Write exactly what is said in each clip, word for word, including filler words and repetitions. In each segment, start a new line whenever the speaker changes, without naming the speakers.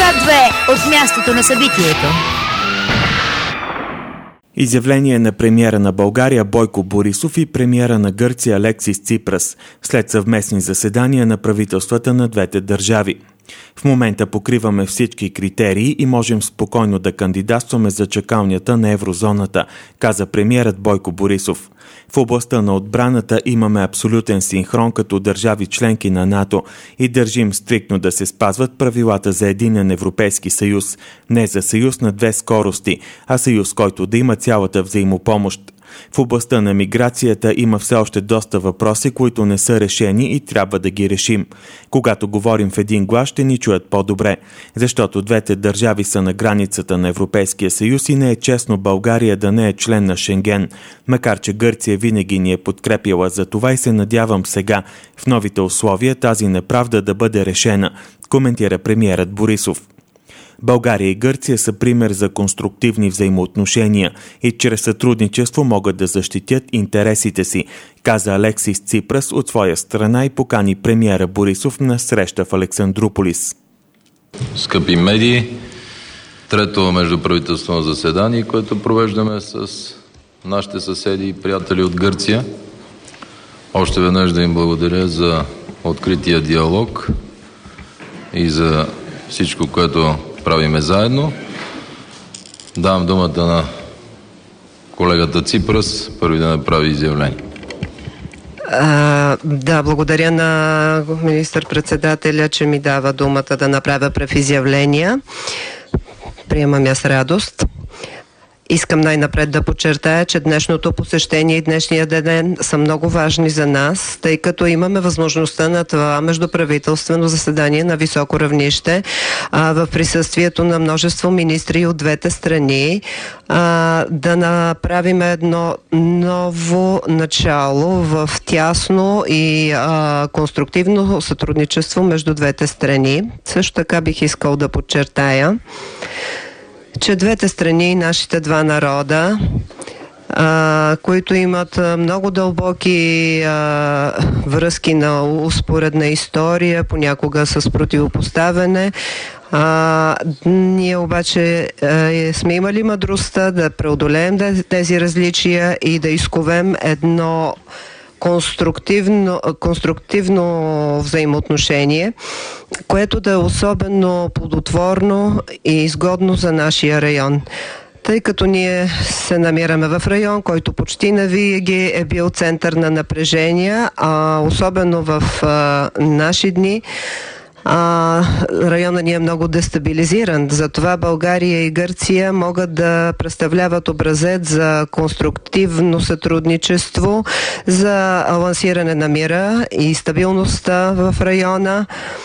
Свят две от мястото на събитието.
Изявление на премиера на България Бойко Борисов и премиера на Гърция Алексис Ципрас след съвместни заседания на правителствата на двете държави. В момента покриваме всички критерии и можем спокойно да кандидатстваме за чакалнята на еврозоната, каза премиерът Бойко Борисов. В областта на отбраната имаме абсолютен синхрон като държави членки на НАТО и държим стриктно да се спазват правилата за единен Европейски съюз, не за съюз на две скорости, а съюз, който да има цялата взаимопомощ. В областта на миграцията има все още доста въпроси, които не са решени и трябва да ги решим. Когато говорим в един глас, ще ни чуят по-добре, защото двете държави са на границата на Европейския съюз и не е честно България да не е член на Шенген, макар че Гърция винаги ни е подкрепяла за това и се надявам сега, в новите условия, тази неправда да бъде решена, коментира премиерът Борисов. България и Гърция са пример за конструктивни взаимоотношения и чрез сътрудничество могат да защитят интересите си, каза Алексис Ципрас от своя страна и покани премиера Борисов на среща в Александруполис.
Скъпи медии, трето междуправителствено заседание, което провеждаме с нашите съседи и приятели от Гърция. Още веднъж да им благодаря за открития диалог и за всичко, което правиме заедно. Давам думата на колегата Ципрас, първи да направи изявление.
А, да, благодаря на министър-председателя, че ми дава думата да направя прев изявления. Приемам я с радост. Искам най-напред да подчертая, че днешното посещение и днешния ден са много важни за нас, тъй като имаме възможността на това междуправителствено заседание на високо равнище а, в присъствието на множество министри от двете страни а, да направим едно ново начало в тясно и а, конструктивно сътрудничество между двете страни. Също така бих искал да подчертая, че двете страни, нашите два народа, а, които имат много дълбоки а, връзки на успоредна история, понякога с противопоставяне, А, ние обаче а, сме имали мъдростта да преодолеем тези различия и да изковем едно конструктивно, конструктивно взаимоотношение, което да е особено плодотворно и изгодно за нашия район. Тъй като ние се намираме в район, който почти навинаги е бил център на напрежения, а особено в а, наши дни, А, района ни е много дестабилизиран. Затова България и Гърция могат да представляват образец за конструктивно сътрудничество, за лансиране на мира и стабилността в района.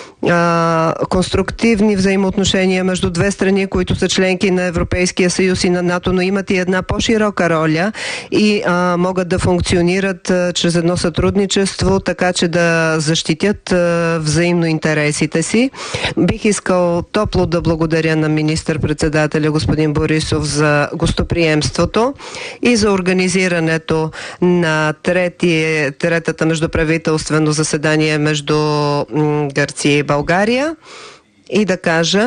А, конструктивни взаимоотношения между две страни, които са членки на Европейския съюз и на НАТО, но имат и една по-широка роля и а, могат да функционират а, чрез едно сътрудничество, така че да защитят а, взаимно интересите си. Бих искал топло да благодаря на министър-председателя господин Борисов за гостоприемството и за организирането на трети, третата междуправителствено заседание между м, Гърция и България и да кажа,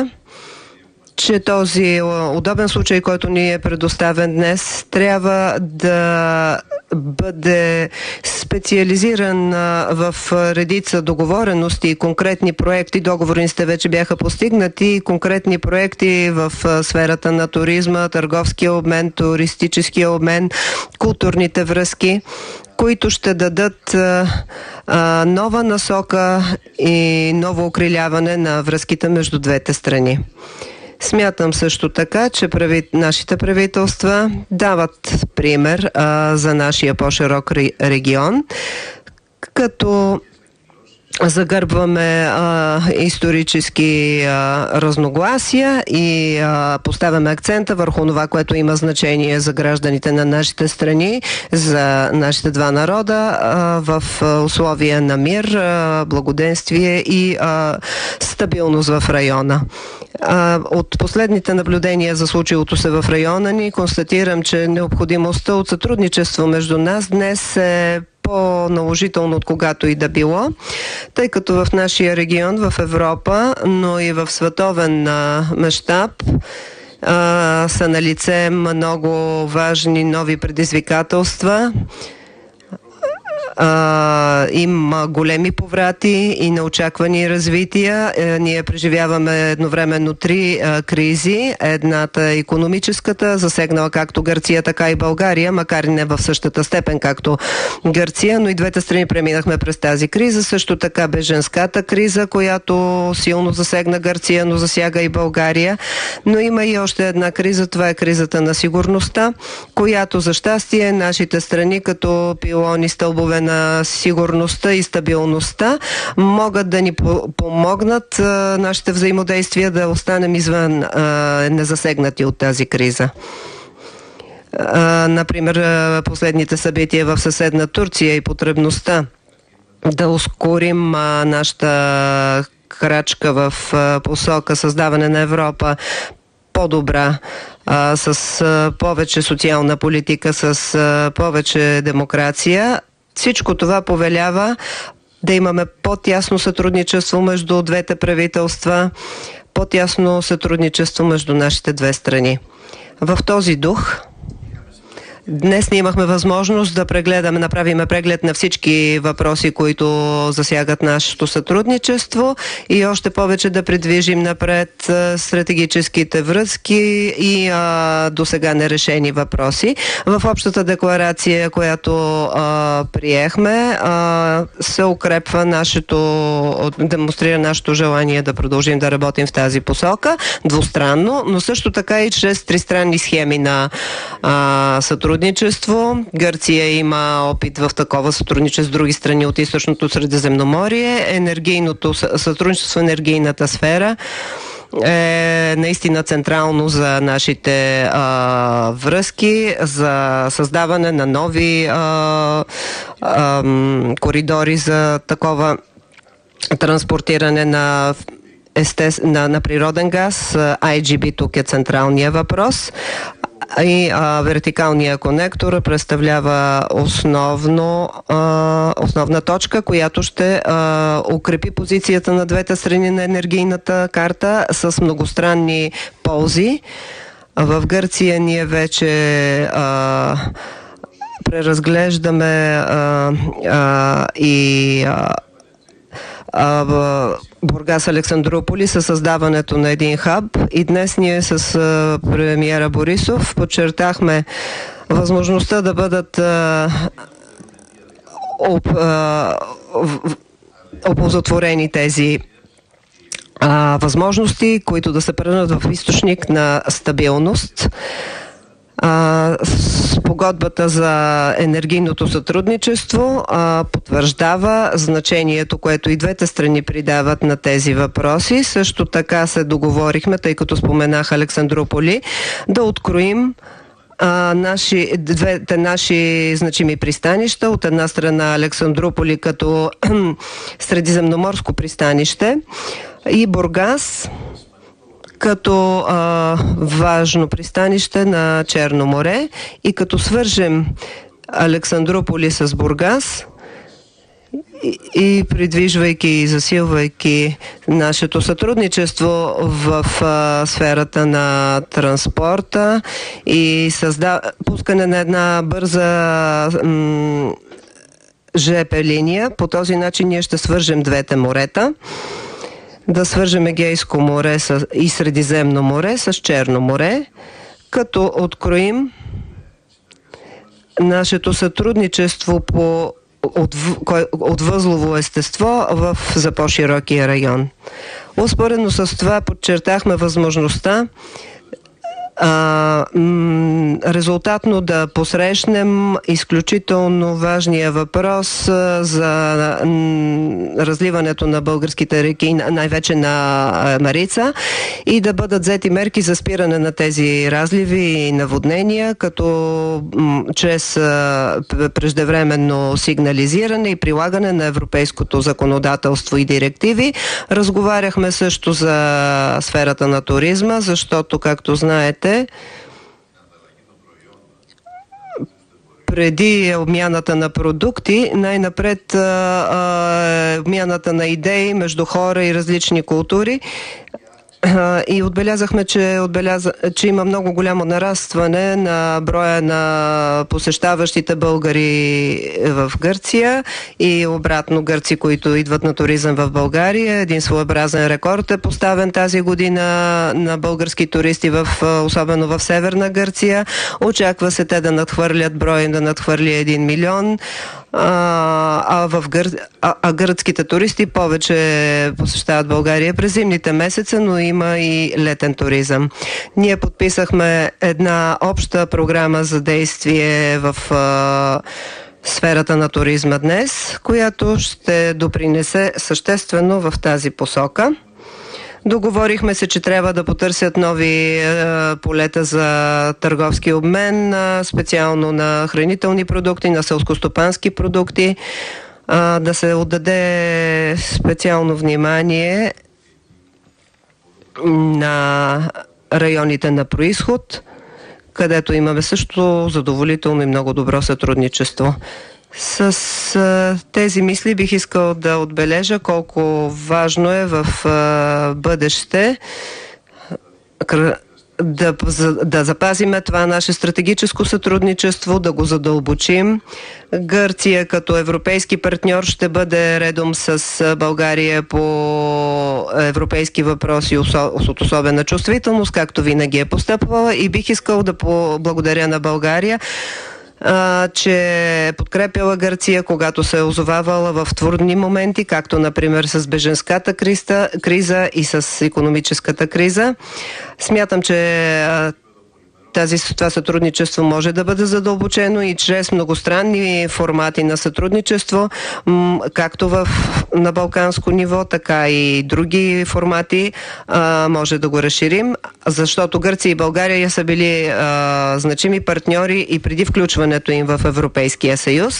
че този удобен случай, който ни е предоставен днес, трябва да бъде специализиран в редица договорености и конкретни проекти. Договорите вече бяха постигнати, конкретни проекти в сферата на туризма, търговския обмен, туристическия обмен, културните връзки, които ще дадат а, а, нова насока и ново укриляване на връзките между двете страни. Смятам също така, че прави, нашите правителства дават пример а, за нашия по-широк регион, като загърбваме а, исторически а, разногласия и а, поставяме акцента върху това, което има значение за гражданите на нашите страни, за нашите два народа а, в условия на мир, а, благоденствие и а, стабилност в района. А, от последните наблюдения за случилото се в района ни констатирам, че необходимостта от сътрудничество между нас днес е по-наложително от когато и да било, тъй като в нашия регион, в Европа, но и в световен мащаб са налице много важни нови предизвикателства. Uh, има големи поврати и неочаквани развития. Uh, ние преживяваме едновременно три uh, кризи. Едната е икономическата, засегнала както Гърция, така и България, макар и не в същата степен както Гърция, но и двете страни преминахме през тази криза. Също така беженската криза, която силно засегна Гърция, но засяга и България. Но има и още една криза, това е кризата на сигурността, която за щастие нашите страни като пилони, стълбове на сигурността и стабилността могат да ни помогнат а, нашите взаимодействия да останем извън а, незасегнати от тази криза. А, например, последните събития в съседна Турция и потребността да ускорим а, нашата крачка в а, посока създаване на Европа по-добра, а, с а, повече социална политика, с а, повече демокрация. Всичко това повелява да имаме по-тясно сътрудничество между двете правителства, по-тясно сътрудничество между нашите две страни. В този дух днес ние имахме възможност да прегледаме, направиме преглед на всички въпроси, които засягат нашето сътрудничество и още повече да придвижим напред стратегическите връзки и а, до сега нерешени въпроси. В общата декларация, която а, приехме, а, се укрепва нашето, демонстрира нашето желание да продължим да работим в тази посока, двустранно, но също така и чрез тристранни схеми на а, сътрудничество. Гърция има опит в такова сътрудничество с други страни от източното Средиземноморие. Енергийното сътрудничество в енергийната сфера е наистина централно за нашите а, връзки, за създаване на нови а, а, коридори за такова транспортиране на естествен, на, на природен газ. Ай Джи Би тук е централния въпрос. И а, вертикалния конектор представлява основно, а, основна точка, която ще а, укрепи позицията на двете страни на енергийната карта с многостранни ползи. В Гърция ние вече а, преразглеждаме а, а, и а, в Бургас Александруполис със създаването на един хаб и днес ние с а, премиера Борисов подчертахме възможността да бъдат а, об, а, оползотворени тези а, възможности, които да се превърнат в източник на стабилност. А, спогодбата за енергийното сътрудничество а, потвърждава значението, което и двете страни придават на тези въпроси. Също така се договорихме, тъй като споменах Александруполи, да откроим А, наши, двете наши значими пристанища. От една страна Александруполи като средиземноморско пристанище и Бургас като а, важно пристанище на Черно море, и като свържем Александруполи с Бургас и, и придвижвайки и засилвайки нашето сътрудничество в а, сферата на транспорта и създа... пускане на една бърза м... ЖП линия, по този начин ние ще свържем двете морета. Да свържем Егейско море с, и Средиземно море с Черно море, като откроим нашето сътрудничество по от, от възлово естество в за по-широкия район. Успоредно с това подчертахме възможността А, м- резултатно да посрещнем изключително важния въпрос а, за м- разливането на българските реки, най-вече на а, Марица, и да бъдат взети мерки за спиране на тези разливи и наводнения, като м- чрез а, преждевременно сигнализиране и прилагане на европейското законодателство и директиви. Разговаряхме също за сферата на туризма, защото, както знаете, преди обмяната на продукти, най-напред а, а, обмяната на идеи между хора и различни култури. И отбелязахме, че, отбеляза, че има много голямо нарастване на броя на посещаващите българи в Гърция и обратно гърци, които идват на туризъм в България. Един своеобразен рекорд е поставен тази година на български туристи, в, особено в Северна Гърция. Очаква се те да надхвърлят брой, да надхвърли един милион. А, а, в гър... а, а гръцките туристи повече посещават България през зимните месеца, но има и летен туризъм. Ние подписахме една обща програма за действие в а, сферата на туризма днес, която ще допринесе съществено в тази посока. Договорихме се, че трябва да потърсят нови е, полета за търговски обмен, е, специално на хранителни продукти, на селскостопански продукти, е, да се отдаде специално внимание на районите на происход, където имаме също задоволително и много добро сътрудничество. С а, тези мисли бих искал да отбележа колко важно е в а, бъдеще да, за, да запазиме това наше стратегическо сътрудничество, да го задълбочим. Гърция като европейски партньор ще бъде редом с България по европейски въпроси от особена чувствителност, както винаги е постъпвала, и бих искал да благодаря на България, Uh, че е подкрепяла Гърция, когато се е озовавала в трудни моменти, както например с беженската криза, криза и с икономическата криза. Смятам, че uh, тази, това сътрудничество може да бъде задълбочено и чрез многостранни формати на сътрудничество, както в, на балканско ниво, така и други формати, а, може да го разширим, защото Гърция и България са били а, значими партньори и преди включването им в Европейския съюз.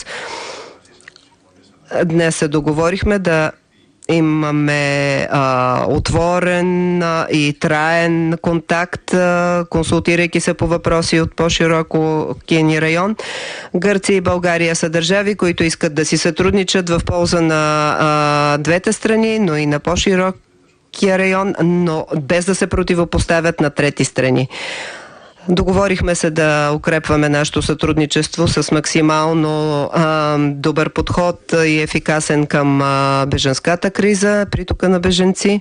Днес се договорихме да имаме а, отворен а, и траен контакт, а, консултирайки се по въпроси от по-широко ни район. Гърция и България са държави, които искат да си сътрудничат в полза на а, двете страни, но и на по-широкия район, но без да се противопоставят на трети страни. Договорихме се да укрепваме нашето сътрудничество с максимално а, добър подход и ефикасен към а, беженската криза, притока на беженци.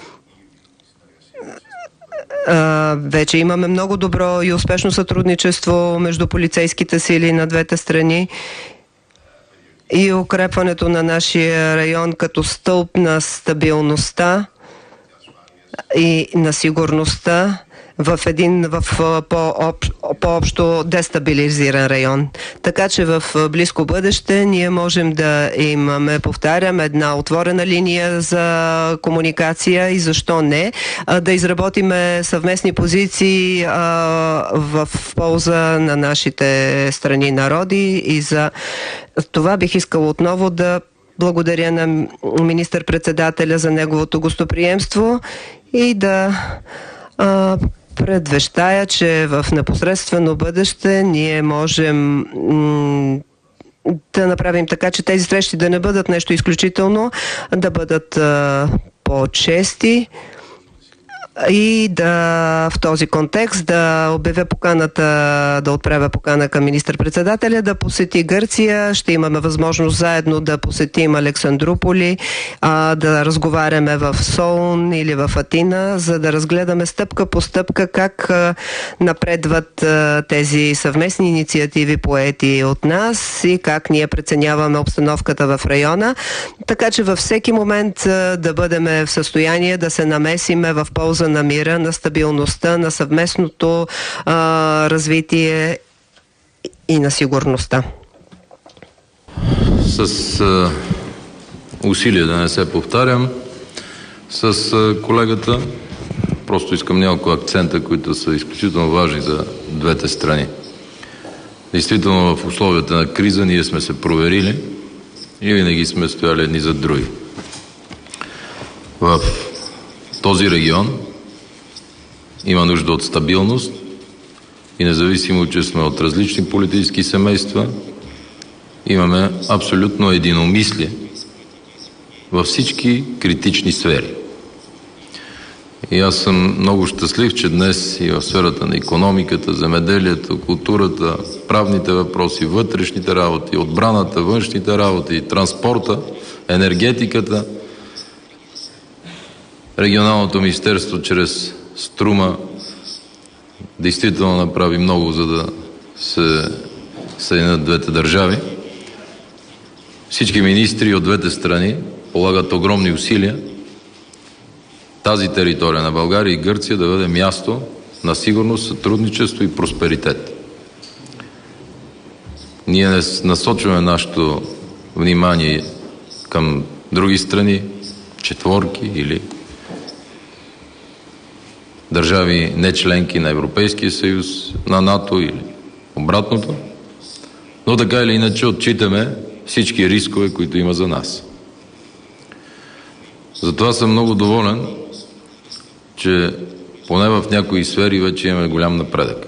А, вече имаме много добро и успешно сътрудничество между полицейските сили на двете страни и укрепването на нашия район като стълб на стабилността и на сигурността в един в по-общ, по-общо дестабилизиран район. Така че в близко бъдеще ние можем да имаме, повтарям, една отворена линия за комуникация и защо не, да изработиме съвместни позиции а, в полза на нашите страни народи, и за това бих искала отново да благодаря на министър-председателя за неговото гостоприемство и да а, предвещая, че в непосредствено бъдеще ние можем м- да направим така, че тези срещи да не бъдат нещо изключително, да бъдат а, по-чести и да в този контекст да обявя поканата, да отправя покана към министър-председателя да посети Гърция. Ще имаме възможност заедно да посетим Александруполи, а, да разговаряме в Солун или в Атина, за да разгледаме стъпка по стъпка как а, напредват а, тези съвместни инициативи, поети от нас, и как ние преценяваме обстановката в района, така че във всеки момент а, да бъдем в състояние да се намесиме в полза на мира, на стабилността, на съвместното а, развитие и на сигурността.
С а, усилие да не се повтарям, с а, колегата просто искам няколко акцента, които са изключително важни за двете страни. Действително в условията на криза ние сме се проверили и винаги сме стояли едни зад други. В този регион има нужда от стабилност, и независимо, че сме от различни политически семейства, имаме абсолютно единомислие във всички критични сфери. И аз съм много щастлив, че днес и в сферата на икономиката, земеделието, културата, правните въпроси, вътрешните работи, отбраната, външните работи, транспорта, енергетиката, регионалното министерство чрез Струма действително направи много, за да се съединят двете държави. Всички министри от двете страни полагат огромни усилия тази територия на България и Гърция да бъде място на сигурност, сътрудничество и просперитет. Ние не насочваме нашето внимание към други страни, четворки или държави не членки на Европейския съюз, на НАТО или обратното, но така или иначе отчитаме всички рискове, които има за нас. Затова съм много доволен, че поне в някои сфери вече имаме голям напредък.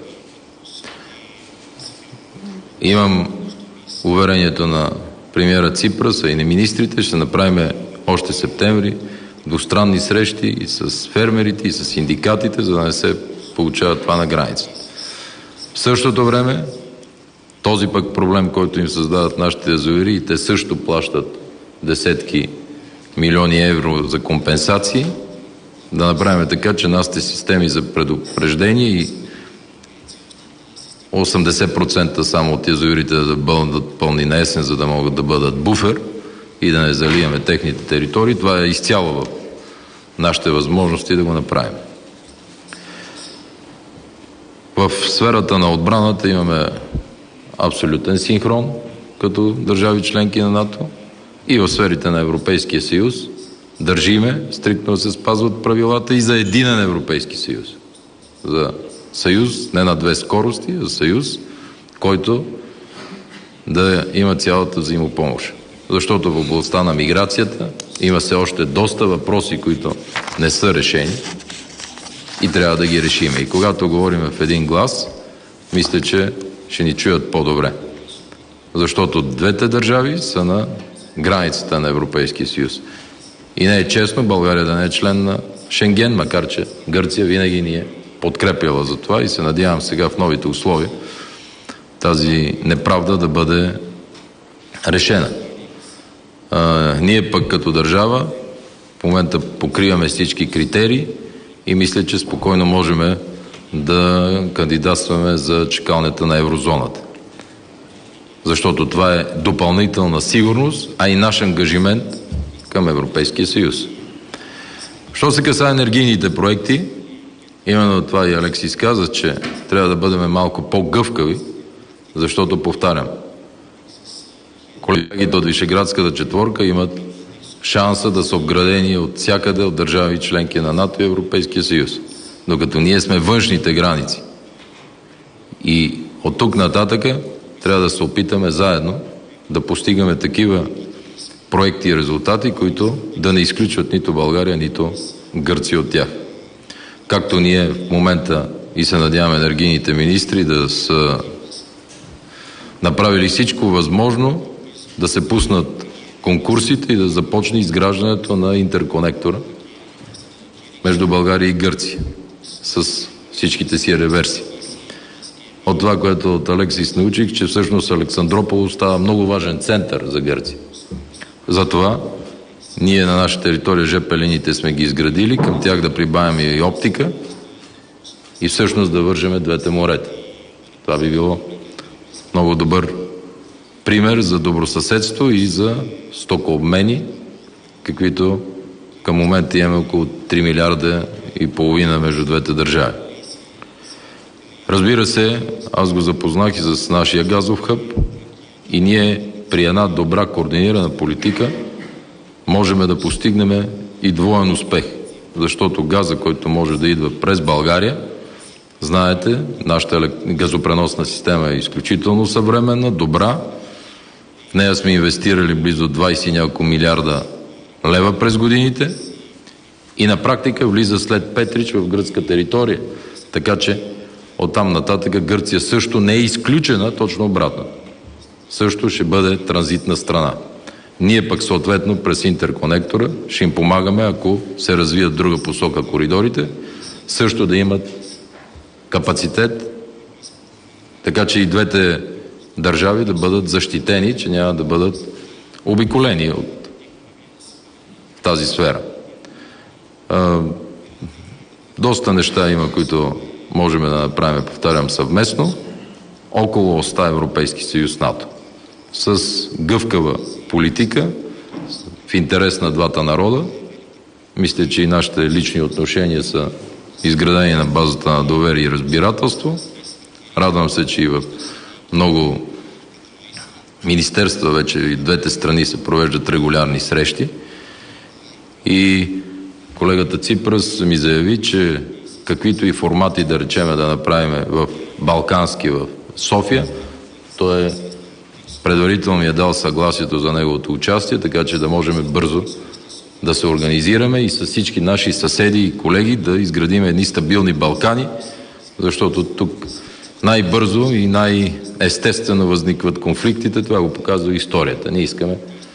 Имам уверението на премиера Ципрас, а и на министрите, ще направим още септември двустранни срещи и с фермерите, и с синдикатите, за да не се получава това на границата. В същото време, този пък проблем, който им създават нашите язовири, и те също плащат десетки милиони евро за компенсации, да направим така, че нашите системи за предупреждение и осемдесет процента само от язовирите да бъдат пълни на есен, за да могат да бъдат буфер и да не заливаме техните територии. Това е изцяло в нашите възможности да го направим. В сферата на отбраната имаме абсолютен синхрон като държави членки на НАТО и в сферите на Европейския съюз държиме стриктно да се спазват правилата и за единен Европейски съюз. За съюз не на две скорости, а за съюз, който да има цялата взаимопомощ. Защото в областта на миграцията има все още доста въпроси, които не са решени и трябва да ги решим. И когато говорим в един глас, мисля, че ще ни чуят по-добре. Защото двете държави са на границата на Европейския съюз. И не е честно България да не е член на Шенген, макар че Гърция винаги ни е подкрепяла за това и се надявам сега в новите условия тази неправда да бъде решена. А, ние пък като държава в момента покриваме всички критерии и мисля, че спокойно можем да кандидатстваме за чакалнята на еврозоната. Защото това е допълнителна сигурност, а и наш ангажимент към Европейския съюз. Що се касае енергийните проекти, именно това и Алексис каза, че трябва да бъдем малко по-гъвкави, защото, повтарям, колегите от Вишеградската четворка имат шанса да са обградени от всякъде от държави членки на НАТО и Европейския съюз. Докато ние сме външните граници. И от тук нататъка трябва да се опитаме заедно да постигаме такива проекти и резултати, които да не изключват нито България, нито Гърция от тях. Както ние в момента и се надяваме енергийните министри да са направили всичко възможно да се пуснат конкурсите и да започне изграждането на интерконектора между България и Гърция с всичките си реверси. От това, което от Алексис научих, че всъщност Александрополис става много важен център за Гърция. Затова ние на наша територия жп линиите сме ги изградили, към тях да прибавяме и оптика и всъщност да вържеме двете морета. Това би било много добър пример за добросъседство и за стокообмени, каквито към момента имаме около три милиарда и половина между двете държави. Разбира се, аз го запознах и с нашия газов хъб и ние при една добра координирана политика можем да постигнем и двоен успех, защото газа, който може да идва през България, знаете, нашата газопреносна система е изключително съвременна, добра. В нея сме инвестирали близо двайсет и няколко милиарда лева през годините и на практика влиза след Петрич в гръцка територия. Така че Оттам нататък Гърция също не е изключена, точно обратно. Също ще бъде транзитна страна. Ние пък съответно през интерконектора ще им помагаме, ако се развият друга посока коридорите, също да имат капацитет, така че и двете държави да бъдат защитени, че няма да бъдат обиколени от тази сфера. А, доста неща има, които можем да направим, повтарям, съвместно, около оста Европейски съюз НАТО. С гъвкава политика, в интерес на двата народа. Мисля, че и нашите лични отношения са изградени на базата на доверие и разбирателство. Радвам се, че и в много министерства вече и двете страни се провеждат регулярни срещи. И колегата Ципрас ми заяви, че каквито и формати да речеме да направим в Балкански, в София, той е предварително ми е дал съгласието за неговото участие, така че да можем бързо да се организираме и с всички наши съседи и колеги да изградим едни стабилни Балкани, защото тук най-бързо и най-естествено възникват конфликтите. Това го показва историята. Ние искаме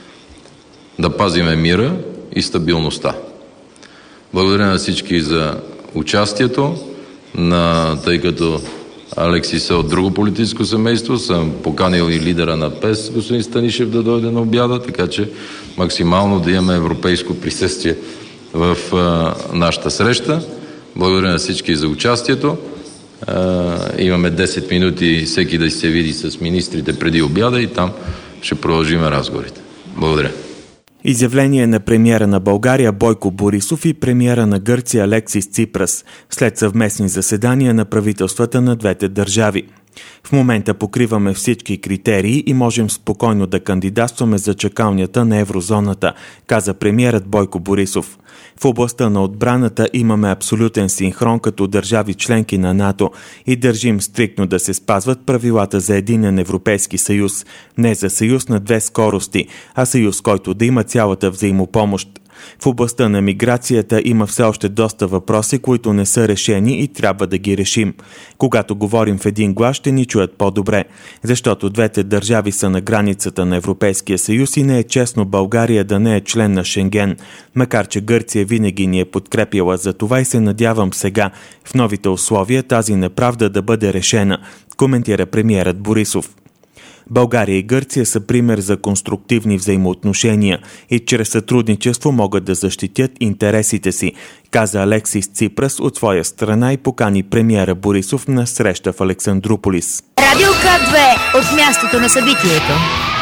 да пазиме мира и стабилността. Благодаря на всички за участието, на, тъй като Алексис е от друго политическо семейство, съм поканил и лидера на ПЕС, господин Станишев, да дойде на обяда, така че максимално да имаме европейско присъствие в а, нашата среща. Благодаря на всички за участието. А, имаме десет минути всеки да се види с министрите преди обяда и там ще продължим разговорите. Благодаря.
Изявление на премиера на България Бойко Борисов и премиера на Гърция Алексис Ципрас след съвместни заседания на правителствата на двете държави. В момента покриваме всички критерии и можем спокойно да кандидатстваме за чакалнята на еврозоната, каза премиерът Бойко Борисов. В областта на отбраната имаме абсолютен синхрон като държави членки на НАТО и държим стриктно да се спазват правилата за единен Европейски съюз, не за съюз на две скорости, а съюз, който да има цялата взаимопомощ. В областта на миграцията има все още доста въпроси, които не са решени и трябва да ги решим. Когато говорим в един глас, ще ни чуят по-добре, защото двете държави са на границата на Европейския съюз и не е честно България да не е член на Шенген, макар че Гърция винаги ни е подкрепяла за това и се надявам сега, в новите условия, тази неправда да бъде решена, коментира премиерът Борисов. България и Гърция са пример за конструктивни взаимоотношения и чрез сътрудничество могат да защитят интересите си, каза Алексис Ципрас от своя страна и покани премиера Борисов на среща в Александруполис.
Радио К две от мястото на събитието.